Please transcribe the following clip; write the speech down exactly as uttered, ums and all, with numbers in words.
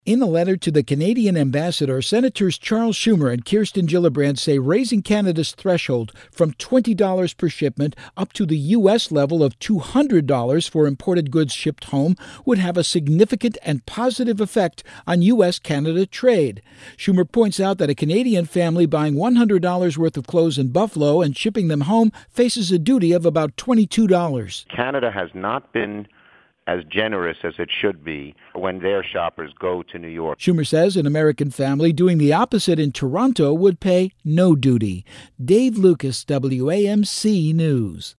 In a letter to the Canadian ambassador, Senators Charles Schumer and Kirsten Gillibrand say raising Canada's threshold from twenty dollars per shipment up to the U S level of two hundred dollars for imported goods shipped home would have a significant and positive effect on U S Canada trade. Schumer points out that a Canadian family buying one hundred dollars worth of clothes in Buffalo and shipping them home faces a duty of about twenty-two dollars. Canada has not been as generous as it should be when their shoppers go to New York. Schumer says an American family doing the opposite in Toronto would pay no duty. Dave Lucas, W A M C News.